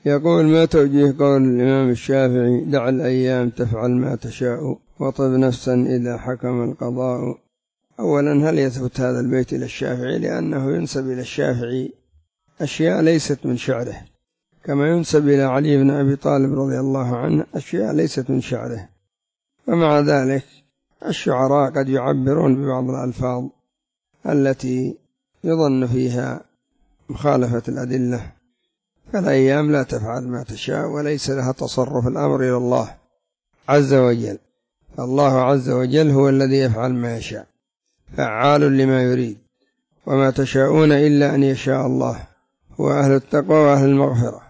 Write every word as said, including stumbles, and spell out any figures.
يقول: ما توجيه قول الإمام الشافعي: دع الأيام تفعل ما تشاء وطب نفسا إذا حكم القضاء؟ أولا، هل يثبت هذا البيت إلى الشافعي؟ لأنه ينسب إلى الشافعي أشياء ليست من شعره، كما ينسب إلى علي بن أبي طالب رضي الله عنه أشياء ليست من شعره. ومع ذلك الشعراء قد يعبرون ببعض الألفاظ التي يظن فيها مخالفة الأدلة، فالأيام لا تفعل ما تشاء وليس لها تصرف، الأمر إلى الله عز وجل. الله عز وجل هو الذي يفعل ما يشاء، فعال لما يريد، وما تشاءون إلا أن يشاء الله، هو أهل التقوى وأهل المغفرة.